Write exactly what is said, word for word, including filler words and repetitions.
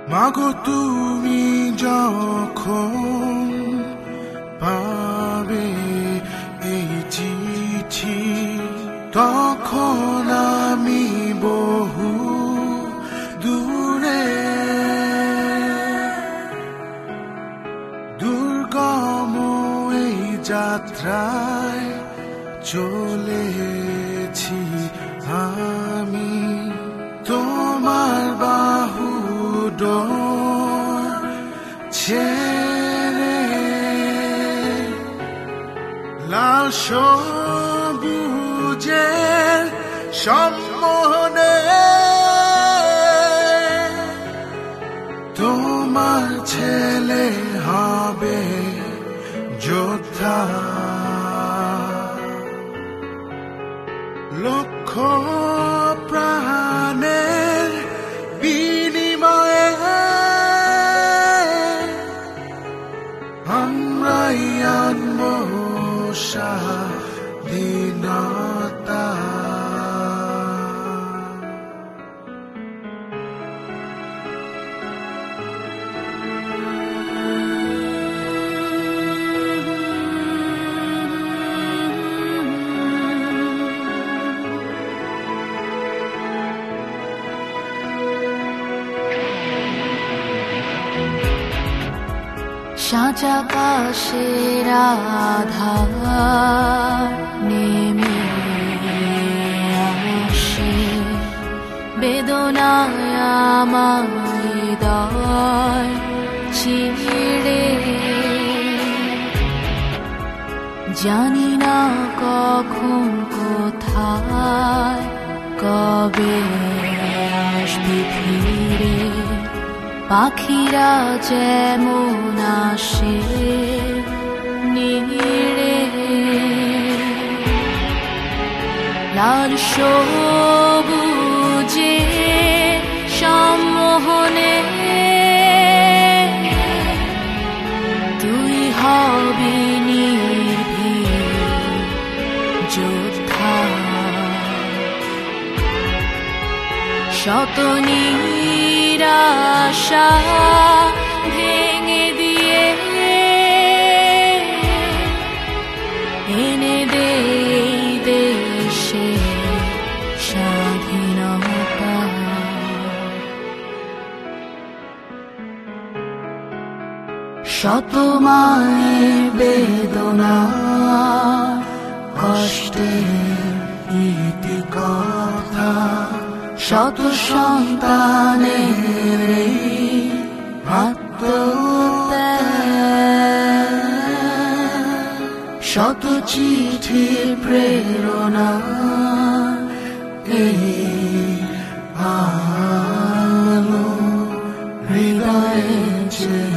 মাগো তুমি যখন পাবে এই চিঠি, তখন আমি বহু দূরে দুর্গম এই যাত্রায় চলেছি আমি। তোমার বাহু ডোর ছেড়ে লাল সবুজের সম্মোহনে তোমার ছেলে হবে যোদ্ধা। লক্ষ প্রাণের বিনিময়ে আমরাই আনব স্বাধীনতা। সাঁচ আকাশের আধার নেমে আসে, বেদনায় আমার হৃদয় ছিঁড়ে। জানি না কখন কোথায় কবে আসবি ফিরে, পাখিরা যেমন আসে নিড়ে। লাল সবুজে সম্মোহনে তুই হবি নির্ভীক যোদ্ধা। শত নিরাশা ভেঙে দিয়ে এনে দে দেশে স্বাধীনতা। শত মায়ের বেদনা কষ্টের ইতিকথা, শত সন্তানের আত্মত্যাগ, শত চিঠির প্রেরণা এই আলো হৃদয়ে